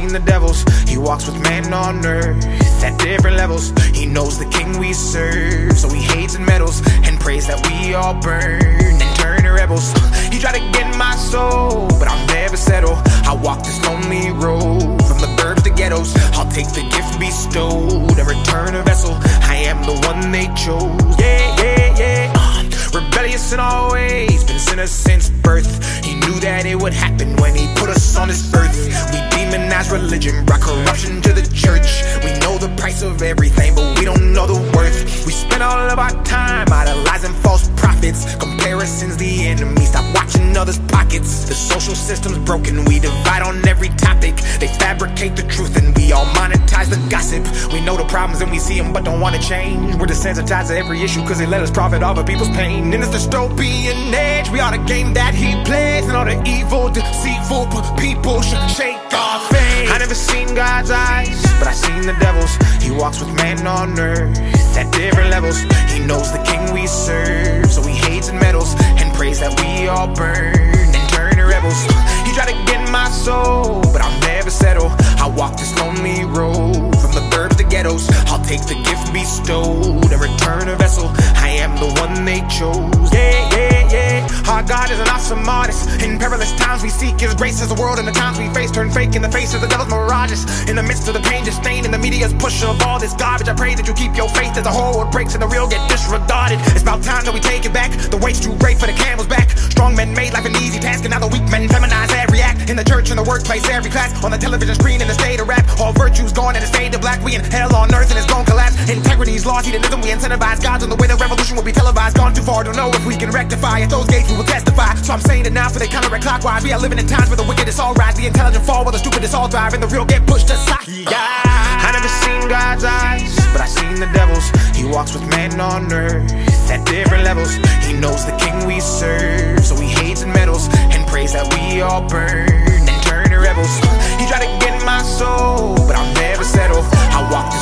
seen the devils. He walks with man on earth at different levels. He knows the king we serve, so he hates and meddles and prays that we all burn and turn to rebels. He tried to get my soul, but I'll never settle. I walk this lonely road from the burbs to ghettos. I'll take the gift bestowed and return a vessel. I am the one they chose. Yeah, yeah, yeah. Rebellious in all ways, been sinners since birth. He knew that it would happen when he put us on this earth. We demonize religion, brought corruption to the church. We know the price of everything, but we don't know the worth. We spend all of our time idolizing false prophets. Comparison's the enemy, stop watching others' pockets. The social system's broken, we divide on every topic. They fabricate the truth and we all monetize the gossip. We know the problems and we see them but don't want to change. We're desensitized to every issue cause they let us profit off of people's pain. In this dystopian age, we are the game that he plays, and all the evil, deceitful people should shake our faith. I never seen God's eyes, but I seen the devil's. He walks with man on earth at different levels. He knows the king we serve, so he hates and meddles and prays that we all burn and turn to rebels. He tried to get my soul, but I'll never settle. I walk this lonely road from the burbs to ghettos. I'll take the gift bestowed and return a vessel. I am the one they chose. Yeah, yeah, yeah. Our God is an awesome artist. In perilous times we seek his grace as the world and the times we face turn fake in the face of the devil's mirages. In the midst of the pain just stained in the media's push of all this garbage, I pray that you keep your faith as the whole world breaks and the real get disregarded. It's about time that we take it back. The weight's too great for the camel's back. Strong men made life an easy task, and now the weak men feminize every act. In the church, in the workplace, every class, on the television screen, in the state of rap. All virtues gone and it's fade to black. We in hell on earth and it's gon' collapse. Integrity's lost, hedonism, we incentivize gods on the way the revolution will be televised. Gone too far, don't know if we can rectify. At those gates we will testify. So I'm saying it now for they counteract clockwise. We are living in times where the wicked is all rise, the intelligent fall while the stupid is all thrive, and the real get pushed aside. I never seen God's eyes, but I seen the devil's. He walks with man on earth at different levels. He knows the king we serve, so he hates and meddles and prays that we all burn and turn to rebels. He tried to get my soul, but I'll never settle. I walk this